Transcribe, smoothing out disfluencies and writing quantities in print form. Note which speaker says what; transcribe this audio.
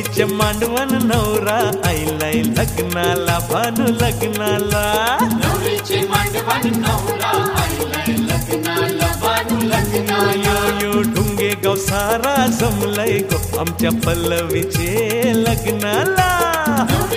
Speaker 1: नवरीचे मांडवण नवरा आईलाय लग्नाला भानू लग्नाला
Speaker 2: नवरीचे मांडवण नवरा आईलाय लग्नाला भानू लग्नाला
Speaker 1: यो ढुंगे गाव सारा जमलंय गो आमच्या पल्लवीचे लग्नाला